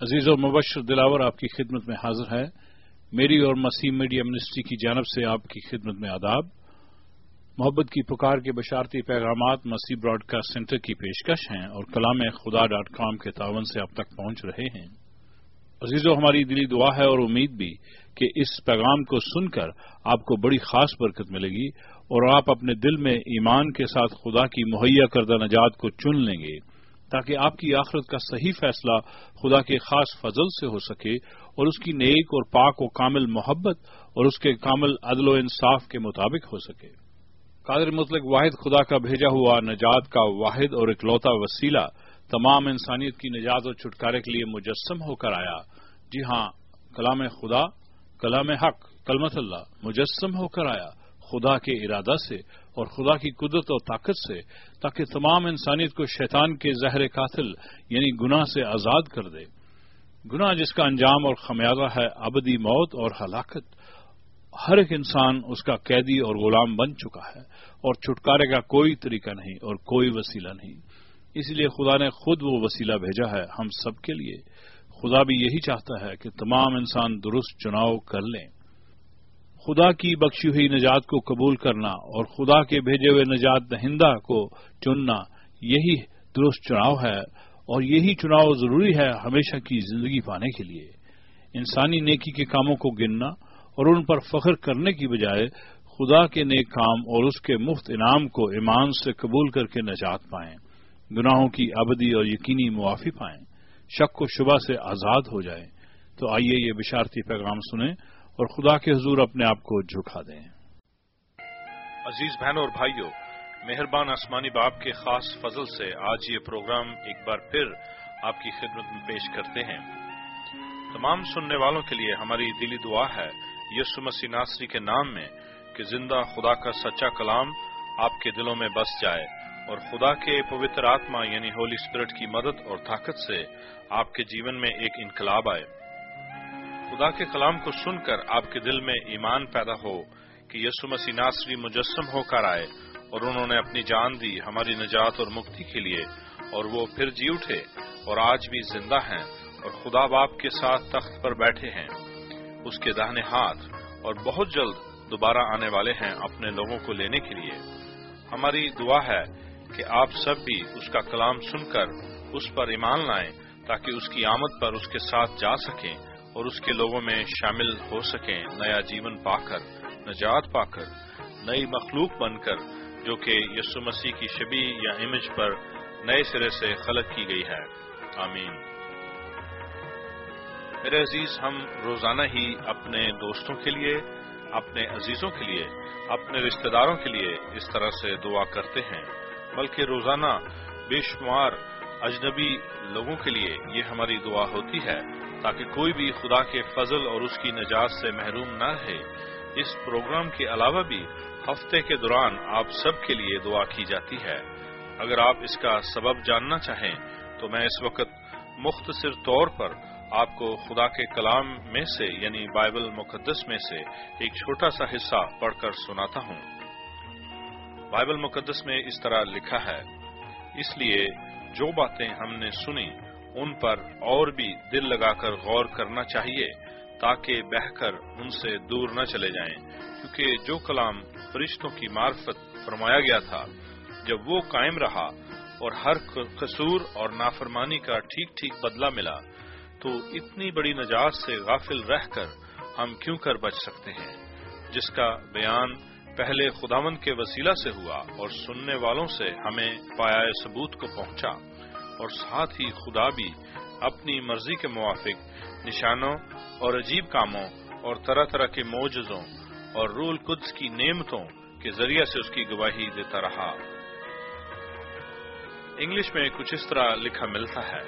عزیز و مبشر دلاور آپ کی خدمت میں حاضر ہے. میری اور مسیح میڈیا منسٹری کی جانب سے آپ کی خدمت میں آداب. محبت کی پکار کے بشارتی پیغامات مسیح براڈ کاسٹ سینٹر کی پیشکش ہیں اور کلام خدا.com کے تعاون سے آپ تک پہنچ رہے ہیں. عزیزو، ہماری دلی دعا ہے اور امید بھی کہ اس پیغام کو سن کر آپ کو بڑی خاص برکت ملے گی اور آپ اپنے دل میں ایمان کے ساتھ خدا کی مہیا کردہ نجات کو چن لیں گے تاکہ آپ کی آخرت کا صحیح فیصلہ خدا کے خاص فضل سے ہو سکے اور اس کی نیک اور پاک و کامل محبت اور اس کے کامل عدل و انصاف کے مطابق ہو سکے. قادر مطلق واحد خدا کا بھیجا ہوا نجات کا واحد اور اکلوتا وسیلہ تمام انسانیت کی نجات اور چھٹکارے کے لیے مجسم ہو کر آیا. جی ہاں، کلام خدا، کلام حق، کلمت اللہ مجسم ہو کر آیا خدا کے ارادہ سے اور خدا کی قدرت اور طاقت سے، تاکہ تمام انسانیت کو شیطان کے زہر قاتل یعنی گناہ سے آزاد کر دے. گناہ جس کا انجام اور خمیازہ ہے ابدی موت اور ہلاکت. ہر ایک انسان اس کا قیدی اور غلام بن چکا ہے اور چھٹکارے کا کوئی طریقہ نہیں اور کوئی وسیلہ نہیں. اس لیے خدا نے خود وہ وسیلہ بھیجا ہے ہم سب کے لیے. خدا بھی یہی چاہتا ہے کہ تمام انسان درست چناؤ کر لیں. خدا کی بخشی ہوئی نجات کو قبول کرنا اور خدا کے بھیجے ہوئے نجات دہندہ کو چننا، یہی درست چناؤ ہے اور یہی چناؤ ضروری ہے ہمیشہ کی زندگی پانے کے لیے. انسانی نیکی کے کاموں کو گننا اور ان پر فخر کرنے کی بجائے خدا کے نیک کام اور اس کے مفت انعام کو ایمان سے قبول کر کے نجات پائیں، گناہوں کی ابدی اور یقینی معافی پائیں، شک و شبہ سے آزاد ہو جائیں. تو آئیے یہ بشارتی پیغام سنیں اور خدا کے حضور اپنے آپ کو جھکا دیں. عزیز بہنوں اور بھائیوں، مہربان آسمانی باپ کے خاص فضل سے آج یہ پروگرام ایک بار پھر آپ کی خدمت میں پیش کرتے ہیں. تمام سننے والوں کے لیے ہماری دلی دعا ہے یسوع مسیح ناصری کے نام میں کہ زندہ خدا کا سچا کلام آپ کے دلوں میں بس جائے اور خدا کے پوتر آتما یعنی ہولی اسپرٹ کی مدد اور طاقت سے آپ کے جیون میں ایک انقلاب آئے. خدا کے کلام کو سن کر آپ کے دل میں ایمان پیدا ہو کہ یسوع مسیح ناصری مجسم ہو کر آئے اور انہوں نے اپنی جان دی ہماری نجات اور مکتی کے لیے، اور وہ پھر جی اٹھے اور آج بھی زندہ ہیں اور خدا باپ کے ساتھ تخت پر بیٹھے ہیں اس کے داہنے ہاتھ، اور بہت جلد دوبارہ آنے والے ہیں اپنے لوگوں کو لینے کے لیے. ہماری دعا ہے کہ آپ سب بھی اس کا کلام سن کر اس پر ایمان لائیں تاکہ اس کی آمد پر اس کے ساتھ جا سکیں اور اس کے لوگوں میں شامل ہو سکیں، نیا جیون پا کر، نجات پا کر، نئی مخلوق بن کر جو کہ یسوع مسیح کی شبیہ یا امیج پر نئے سرے سے خلق کی گئی ہے. آمین. میرے عزیز، ہم روزانہ ہی اپنے دوستوں کے لیے، اپنے عزیزوں کے لیے، اپنے رشتہ داروں کے لیے اس طرح سے دعا کرتے ہیں، بلکہ روزانہ بے شمار اجنبی لوگوں کے لیے یہ ہماری دعا ہوتی ہے تاکہ کوئی بھی خدا کے فضل اور اس کی نجات سے محروم نہ رہے. اس پروگرام کے علاوہ بھی ہفتے کے دوران آپ سب کے لیے دعا کی جاتی ہے. اگر آپ اس کا سبب جاننا چاہیں تو میں اس وقت مختصر طور پر آپ کو خدا کے کلام میں سے یعنی بائبل مقدس میں سے ایک چھوٹا سا حصہ پڑھ کر سناتا ہوں. بائبل مقدس میں اس طرح لکھا ہے، اس لیے جو باتیں ہم نے سنی ان پر اور بھی دل لگا کر غور کرنا چاہیے تاکہ بہہ کر ان سے دور نہ چلے جائیں، کیونکہ جو کلام فرشتوں کی معرفت فرمایا گیا تھا جب وہ قائم رہا اور ہر قصور اور نافرمانی کا ٹھیک ٹھیک بدلہ ملا، تو اتنی بڑی نجات سے غافل رہ کر ہم کیوں کر بچ سکتے ہیں، جس کا بیان پہلے خداوند کے وسیلہ سے ہوا اور سننے والوں سے ہمیں پایہ ثبوت کو پہنچا، اور ساتھ ہی خدا بھی اپنی مرضی کے موافق نشانوں اور عجیب کاموں اور طرح طرح کے معجزوں اور روح القدس کی نعمتوں کے ذریعے سے اس کی گواہی دیتا رہا. انگلش میں کچھ اس طرح لکھا ملتا ہے،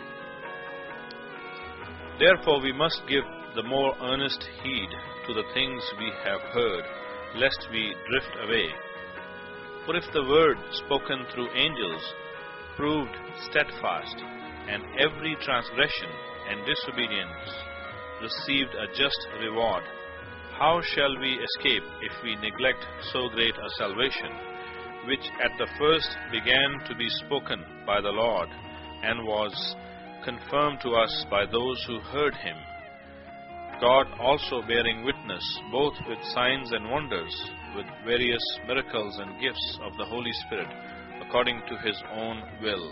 Therefore we must give the more earnest heed to the things we have heard, lest we drift away. For if the word spoken through angels proved steadfast, and every transgression and disobedience received a just reward, how shall we escape if we neglect so great a salvation, which at the first began to be spoken by the Lord, and was confirmed to us by those who heard him, God also bearing witness both with signs and wonders, with various miracles and gifts of the Holy Spirit, according to his own will.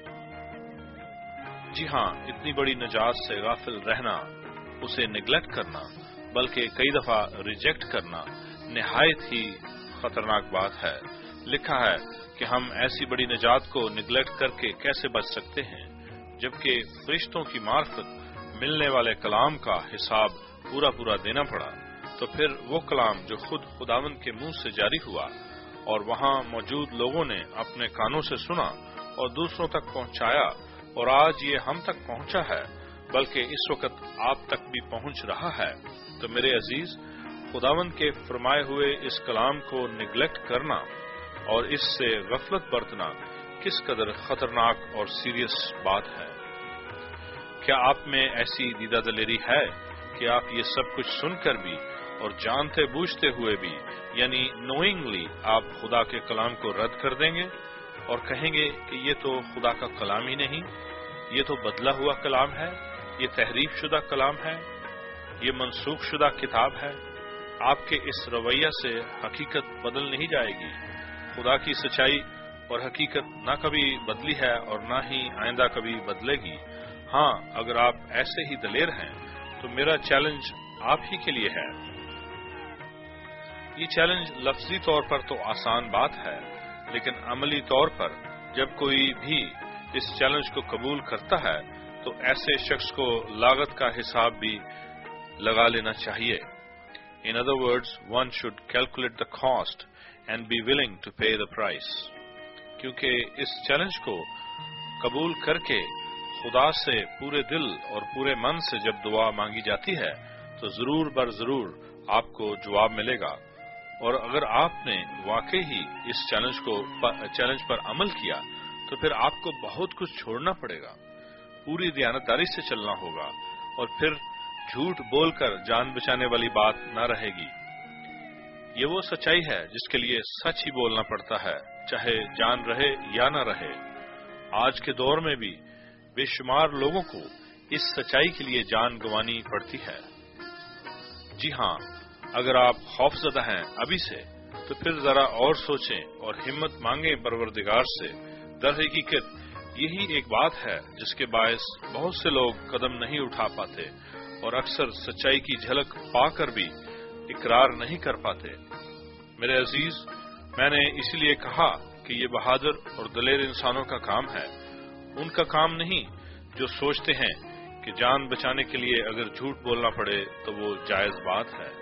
جی ہاں، اتنی بڑی نجات سے غافل رہنا، اسے neglect کرنا، بلکہ کئی دفعہ ریجیکٹ کرنا نہایت ہی خطرناک بات ہے۔ لکھا ہے کہ ہم ایسی بڑی نجات کو نیگلیکٹ کر کے کیسے بچ سکتے ہیں، جبکہ فرشتوں کی معرفت ملنے والے کلام کا حساب پورا دینا پڑا، تو پھر وہ کلام جو خود خداوند کے منہ سے جاری ہوا اور وہاں موجود لوگوں نے اپنے کانوں سے سنا اور دوسروں تک پہنچایا، اور آج یہ ہم تک پہنچا ہے، بلکہ اس وقت آپ تک بھی پہنچ رہا ہے، تو میرے عزیز، خداوند کے فرمائے ہوئے اس کلام کو نیگلیکٹ کرنا اور اس سے غفلت برتنا کس قدر خطرناک اور سیریس بات ہے۔ کیا آپ میں ایسی دیدہ دلیری ہے کہ آپ یہ سب کچھ سن کر بھی اور جانتے بوجھتے ہوئے بھی، یعنی نوئنگلی، آپ خدا کے کلام کو رد کر دیں گے اور کہیں گے کہ یہ تو خدا کا کلام ہی نہیں، یہ تو بدلا ہوا کلام ہے، یہ تحریف شدہ کلام ہے، یہ منسوخ شدہ کتاب ہے؟ آپ کے اس رویہ سے حقیقت بدل نہیں جائے گی۔ خدا کی سچائی اور حقیقت نہ کبھی بدلی ہے اور نہ ہی آئندہ کبھی بدلے گی۔ ہاں، اگر آپ ایسے ہی دلیر ہیں تو میرا چیلنج آپ ہی کے لیے ہے۔ یہ چیلنج لفظی طور پر تو آسان بات ہے، لیکن عملی طور پر جب کوئی بھی اس چیلنج کو قبول کرتا ہے تو ایسے شخص کو لاگت کا حساب بھی لگا لینا چاہیے۔ In other words, one should calculate the cost and be willing to pay the price. کیونکہ اس چیلنج کو قبول کر کے خدا سے پورے دل اور پورے من سے جب دعا مانگی جاتی ہے تو ضرور بر ضرور آپ کو جواب ملے گا، اور اگر آپ نے واقعی ہی اس چیلنج پر عمل کیا تو پھر آپ کو بہت کچھ چھوڑنا پڑے گا، پوری دیانتداری سے چلنا ہوگا، اور پھر جھوٹ بول کر جان بچانے والی بات نہ رہے گی۔ یہ وہ سچائی ہے جس کے لیے سچ ہی بولنا پڑتا ہے، چاہے جان رہے یا نہ رہے۔ آج کے دور میں بھی بے شمار لوگوں کو اس سچائی کے لیے جان گنوانی پڑتی ہے۔ جی ہاں، اگر آپ خوفزدہ ہیں ابھی سے تو پھر ذرا اور سوچیں اور ہمت مانگیں پروردگار سے۔ در حقیقت یہی ایک بات ہے جس کے باعث بہت سے لوگ قدم نہیں اٹھا پاتے اور اکثر سچائی کی جھلک پا کر بھی اقرار نہیں کر پاتے۔ میرے عزیز، میں نے اس لیے کہا کہ یہ بہادر اور دلیر انسانوں کا کام ہے، ان کا کام نہیں جو سوچتے ہیں کہ جان بچانے کے لیے اگر جھوٹ بولنا پڑے تو وہ جائز بات ہے۔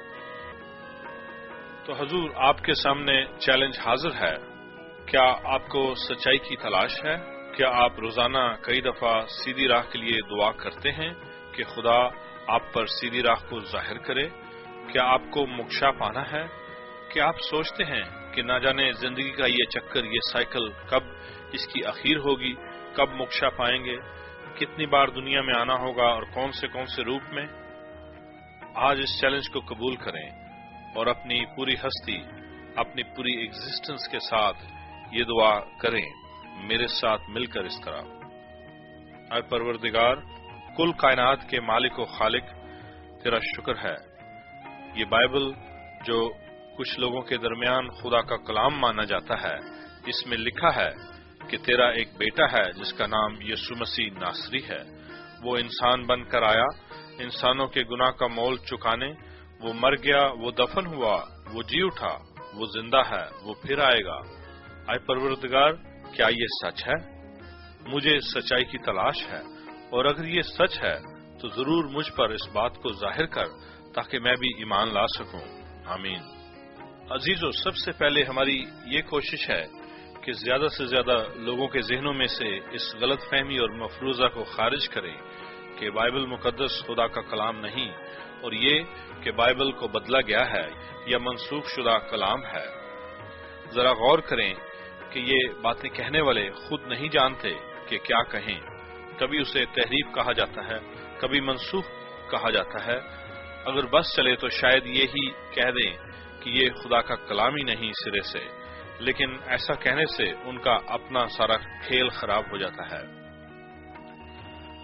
تو حضور، آپ کے سامنے چیلنج حاضر ہے۔ کیا آپ کو سچائی کی تلاش ہے؟ کیا آپ روزانہ کئی دفعہ سیدھی راہ کے لیے دعا کرتے ہیں کہ خدا آپ پر سیدھی راہ کو ظاہر کرے؟ کیا آپ کو موکشہ پانا ہے؟ کیا آپ سوچتے ہیں کہ نہ جانے زندگی کا یہ چکر، یہ سائیکل کب اس کی اخیر ہوگی، کب موکشہ پائیں گے، کتنی بار دنیا میں آنا ہوگا اور کون سے روپ میں؟ آج اس چیلنج کو قبول کریں اور اپنی پوری ہستی، اپنی پوری ایگزسٹنس کے ساتھ یہ دعا کریں میرے ساتھ مل کر اس طرح: اے پروردگار، کل کائنات کے مالک و خالق، تیرا شکر ہے۔ یہ بائبل جو کچھ لوگوں کے درمیان خدا کا کلام مانا جاتا ہے، اس میں لکھا ہے کہ تیرا ایک بیٹا ہے جس کا نام یسوع مسیح ناصری ہے۔ وہ انسان بن کر آیا انسانوں کے گناہ کا مول چکانے، وہ مر گیا، وہ دفن ہوا، وہ جی اٹھا، وہ زندہ ہے، وہ پھر آئے گا۔ اے پروردگار، کیا یہ سچ ہے؟ مجھے سچائی کی تلاش ہے، اور اگر یہ سچ ہے تو ضرور مجھ پر اس بات کو ظاہر کر تاکہ میں بھی ایمان لا سکوں۔ آمین۔ عزیزو، سب سے پہلے ہماری یہ کوشش ہے کہ زیادہ سے زیادہ لوگوں کے ذہنوں میں سے اس غلط فہمی اور مفروضہ کو خارج کریں کہ بائبل مقدس خدا کا کلام نہیں، اور یہ کہ بائبل کو بدلا گیا ہے یا منسوخ شدہ کلام ہے۔ ذرا غور کریں کہ یہ باتیں کہنے والے خود نہیں جانتے کہ کیا کہیں۔ کبھی اسے تحریف کہا جاتا ہے، کبھی منسوخ کہا جاتا ہے۔ اگر بس چلے تو شاید یہی کہہ دیں کہ یہ خدا کا کلام ہی نہیں سرے سے، لیکن ایسا کہنے سے ان کا اپنا سارا کھیل خراب ہو جاتا ہے۔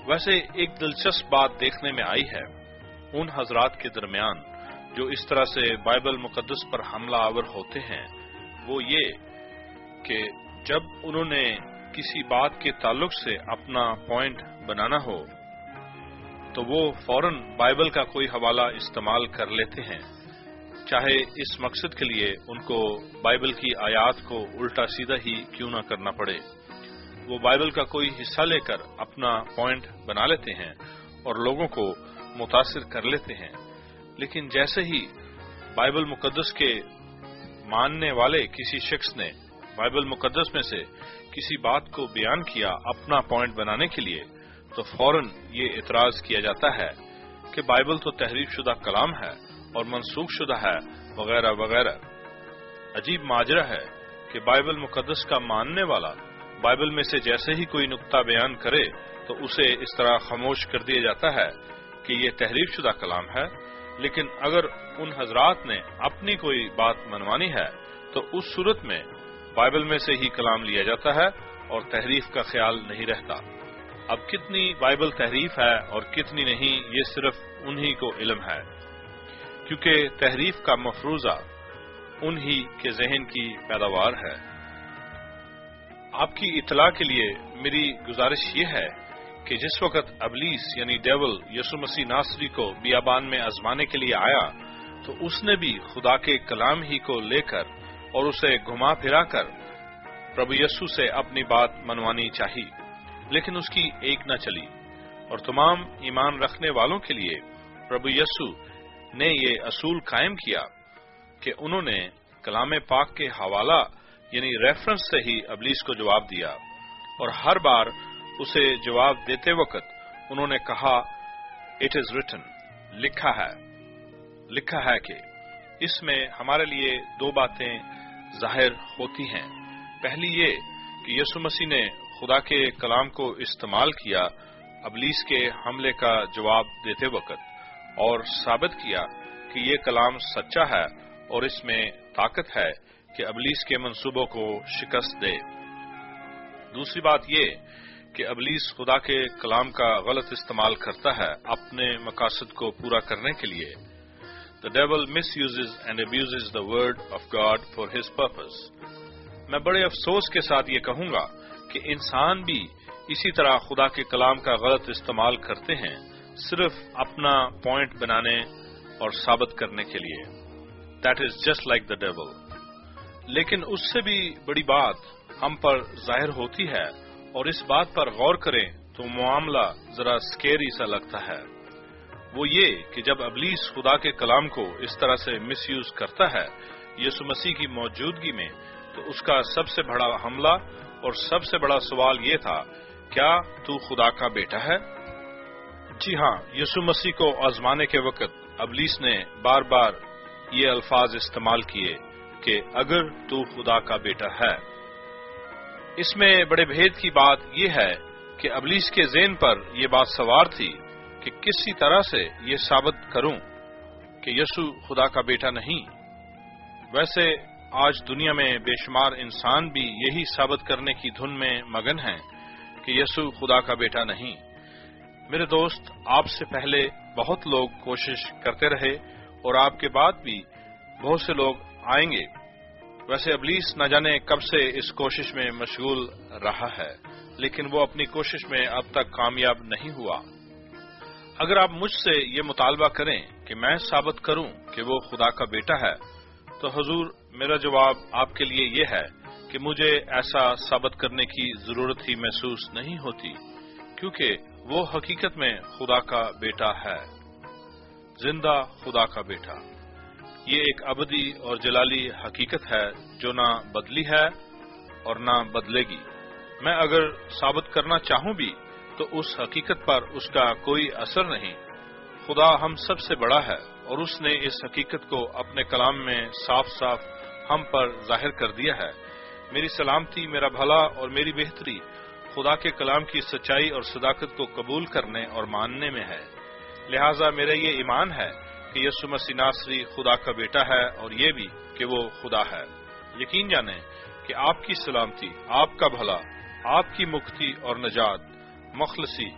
ویسے ایک دلچسپ بات دیکھنے میں آئی ہے ان حضرات کے درمیان جو اس طرح سے بائبل مقدس پر حملہ آور ہوتے ہیں، وہ یہ کہ جب انہوں نے کسی بات کے تعلق سے اپنا پوائنٹ بنانا ہو تو وہ فوراً بائبل کا کوئی حوالہ استعمال کر لیتے ہیں، چاہے اس مقصد کے لیے ان کو بائبل کی آیات کو الٹا سیدھا ہی کیوں نہ کرنا پڑے۔ وہ بائبل کا کوئی حصہ لے کر اپنا پوائنٹ بنا لیتے ہیں اور لوگوں کو متاثر کر لیتے ہیں، لیکن جیسے ہی بائبل مقدس کے ماننے والے کسی شخص نے بائبل مقدس میں سے کسی بات کو بیان کیا اپنا پوائنٹ بنانے کے لیے، تو فوراً یہ اعتراض کیا جاتا ہے کہ بائبل تو تحریف شدہ کلام ہے اور منسوخ شدہ ہے وغیرہ وغیرہ۔ عجیب ماجرا ہے کہ بائبل مقدس کا ماننے والا بائبل میں سے جیسے ہی کوئی نقطہ بیان کرے تو اسے اس طرح خاموش کر دیا جاتا ہے کہ یہ تحریف شدہ کلام ہے، لیکن اگر ان حضرات نے اپنی کوئی بات منوانی ہے تو اس صورت میں بائبل میں سے ہی کلام لیا جاتا ہے اور تحریف کا خیال نہیں رہتا۔ اب کتنی بائبل تحریف ہے اور کتنی نہیں، یہ صرف انہی کو علم ہے، کیونکہ تحریف کا مفروضہ انہی کے ذہن کی پیداوار ہے۔ آپ کی اطلاع کے لیے میری گزارش یہ ہے کہ جس وقت ابلیس یعنی ڈیول یسوع مسیح ناصری کو بیابان میں آزمانے کے لیے آیا تو اس نے بھی خدا کے کلام ہی کو لے کر اور اسے گھما پھرا کر پربھو یسوع سے اپنی بات منوانی چاہی، لیکن اس کی ایک نہ چلی، اور تمام ایمان رکھنے والوں کے لیے پربھو یسوع نے یہ اصول قائم کیا کہ انہوں نے کلام پاک کے حوالہ یعنی ریفرنس سے ہی ابلیس کو جواب دیا، اور ہر بار اسے جواب دیتے وقت انہوں نے کہا اٹ از ریٹن، لکھا ہے کہ اس میں ہمارے لیے دو باتیں ظاہر ہوتی ہیں۔ پہلی یہ کہ یسوع مسیح نے خدا کے کلام کو استعمال کیا ابلیس کے حملے کا جواب دیتے وقت، اور ثابت کیا کہ یہ کلام سچا ہے اور اس میں طاقت ہے کہ ابلیس کے منصوبوں کو شکست دے۔ دوسری بات یہ کہ ابلیس خدا کے کلام کا غلط استعمال کرتا ہے اپنے مقاصد کو پورا کرنے کے لیے۔ The devil misuses and abuses the word of God for his purpose۔ میں بڑے افسوس کے ساتھ یہ کہوں گا کہ انسان بھی اسی طرح خدا کے کلام کا غلط استعمال کرتے ہیں، صرف اپنا پوائنٹ بنانے اور ثابت کرنے کے لیے۔ That is just like the devil۔ لیکن اس سے بھی بڑی بات ہم پر ظاہر ہوتی ہے، اور اس بات پر غور کریں تو معاملہ ذرا سکیری سا لگتا ہے۔ وہ یہ کہ جب ابلیس خدا کے کلام کو اس طرح سے مس یوز کرتا ہے یسوع مسیح کی موجودگی میں، تو اس کا سب سے بڑا حملہ اور سب سے بڑا سوال یہ تھا، کیا تو خدا کا بیٹا ہے؟ جی ہاں، یسوع مسیح کو آزمانے کے وقت ابلیس نے بار بار یہ الفاظ استعمال کیے کہ اگر تو خدا کا بیٹا ہے۔ اس میں بڑے بھید کی بات یہ ہے کہ ابلیس کے ذہن پر یہ بات سوار تھی کہ کسی طرح سے یہ ثابت کروں کہ یسوع خدا کا بیٹا نہیں۔ ویسے آج دنیا میں بے شمار انسان بھی یہی ثابت کرنے کی دھن میں مگن ہیں کہ یسوع خدا کا بیٹا نہیں۔ میرے دوست، آپ سے پہلے بہت لوگ کوشش کرتے رہے اور آپ کے بعد بھی بہت سے لوگ آئیں گے۔ ویسے ابلیس نہ جانے کب سے اس کوشش میں مشغول رہا ہے، لیکن وہ اپنی کوشش میں اب تک کامیاب نہیں ہوا۔ اگر آپ مجھ سے یہ مطالبہ کریں کہ میں ثابت کروں کہ وہ خدا کا بیٹا ہے، تو حضور میرا جواب آپ کے لیے یہ ہے کہ مجھے ایسا ثابت کرنے کی ضرورت ہی محسوس نہیں ہوتی، کیونکہ وہ حقیقت میں خدا کا بیٹا ہے، زندہ خدا کا بیٹا۔ یہ ایک ابدی اور جلالی حقیقت ہے جو نہ بدلی ہے اور نہ بدلے گی۔ میں اگر ثابت کرنا چاہوں بھی تو اس حقیقت پر اس کا کوئی اثر نہیں۔ خدا ہم سب سے بڑا ہے اور اس نے اس حقیقت کو اپنے کلام میں صاف صاف ہم پر ظاہر کر دیا ہے۔ میری سلامتی، میرا بھلا اور میری بہتری خدا کے کلام کی سچائی اور صداقت کو قبول کرنے اور ماننے میں ہے۔ لہٰذا میرا یہ ایمان ہے کہ یسوع مسیح ناصری خدا کا بیٹا ہے، اور یہ بھی کہ وہ خدا ہے۔ یقین جانیں کہ آپ کی سلامتی، آپ کا بھلا، آپ کی مکتی اور نجات، مخلصی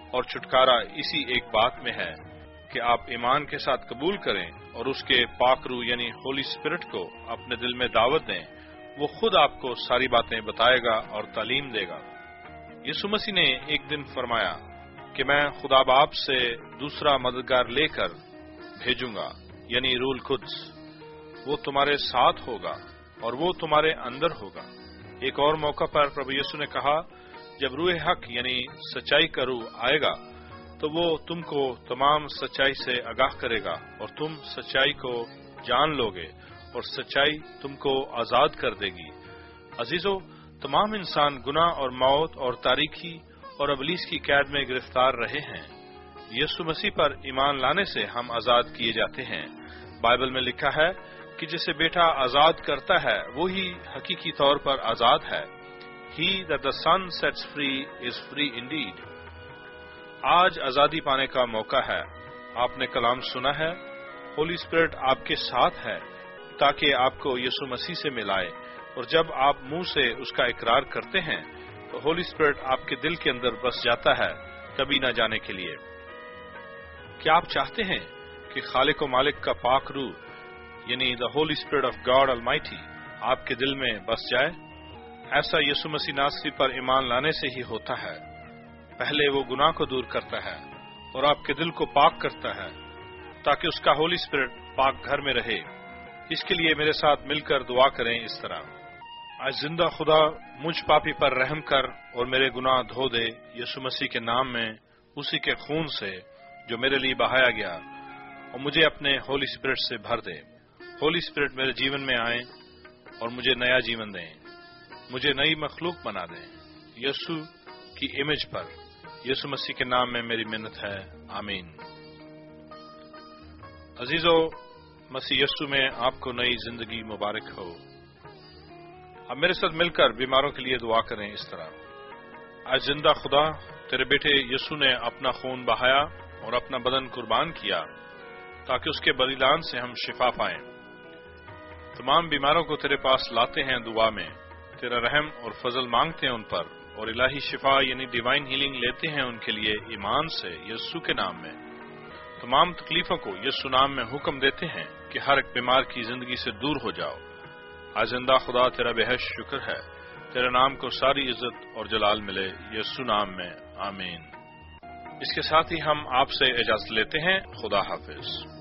اور چھٹکارا اسی ایک بات میں ہے کہ آپ ایمان کے ساتھ قبول کریں اور اس کے پاک روح یعنی ہولی اسپرٹ کو اپنے دل میں دعوت دیں۔ وہ خود آپ کو ساری باتیں بتائے گا اور تعلیم دے گا۔ یسوع مسیح نے ایک دن فرمایا کہ میں خدا باپ سے دوسرا مددگار لے کر بھیجوں گا، یعنی روح القدس۔ وہ تمہارے ساتھ ہوگا اور وہ تمہارے اندر ہوگا۔ ایک اور موقع پر پربھو یسوع نے کہا، جب روح حق یعنی سچائی کا روح آئے گا تو وہ تم کو تمام سچائی سے آگاہ کرے گا اور تم سچائی کو جان لو گے اور سچائی تم کو آزاد کر دے گی۔ عزیزو، تمام انسان گناہ اور موت اور تاریکی اور ابلیس کی قید میں گرفتار رہے ہیں۔ یسوع مسیح پر ایمان لانے سے ہم آزاد کیے جاتے ہیں۔ بائبل میں لکھا ہے کہ جسے بیٹا آزاد کرتا ہے وہی حقیقی طور پر آزاد ہے۔ He that the Son sets free is free indeed۔ آج آزادی پانے کا موقع ہے۔ آپ نے کلام سنا ہے، ہولی اسپرٹ آپ کے ساتھ ہے تاکہ آپ کو یسوع مسیح سے ملائے، اور جب آپ منہ سے اس کا اقرار کرتے ہیں تو ہولی اسپرٹ آپ کے دل کے اندر بس جاتا ہے، کبھی نہ جانے کے لیے۔ کیا آپ چاہتے ہیں کہ خالق و مالک کا پاک روح یعنی the holy spirit of God almighty آپ کے دل میں بس جائے؟ ایسا یسوع مسیح ناصری پر ایمان لانے سے ہی ہوتا ہے۔ پہلے وہ گناہ کو دور کرتا ہے اور آپ کے دل کو پاک کرتا ہے تاکہ اس کا ہولی اسپرٹ پاک گھر میں رہے۔ اس کے لیے میرے ساتھ مل کر دعا کریں اس طرح: آج زندہ خدا مجھ پاپی پر رحم کر اور میرے گناہ دھو دے یسوع مسیح کے نام میں، اسی کے خون سے جو میرے لیے بہایا گیا، اور مجھے اپنے ہولی اسپرٹ سے بھر دے۔ ہولی اسپرٹ میرے جیون میں آئیں اور مجھے نیا جیون دیں، مجھے نئی مخلوق بنا دیں۔ یسوع کی امیج پر یسوع مسیح کے نام میں میری منت ہے، آمین۔ عزیزو، مسیح یسوع میں آپ کو نئی زندگی مبارک ہو۔ اب میرے ساتھ مل کر بیماروں کے لیے دعا کریں اس طرح: آج زندہ خدا، تیرے بیٹے یسوع نے اپنا خون بہایا اور اپنا بدن قربان کیا تاکہ اس کے بلیدان سے ہم شفا پائیں۔ تمام بیماروں کو تیرے پاس لاتے ہیں دعا میں، تیرا رحم اور فضل مانگتے ہیں ان پر، اور الہی شفا یعنی ڈیوائن ہیلنگ لیتے ہیں ان کے لیے ایمان سے یسوع کے نام میں۔ تمام تکلیفوں کو یسوع نام میں حکم دیتے ہیں کہ ہر ایک بیمار کی زندگی سے دور ہو جاؤ۔ آج زندہ خدا تیرا بے حد شکر ہے، تیرے نام کو ساری عزت اور جلال ملے، یسوع نام میں، آمین۔ اس کے ساتھ ہی ہم آپ سے اجازت لیتے ہیں، خدا حافظ۔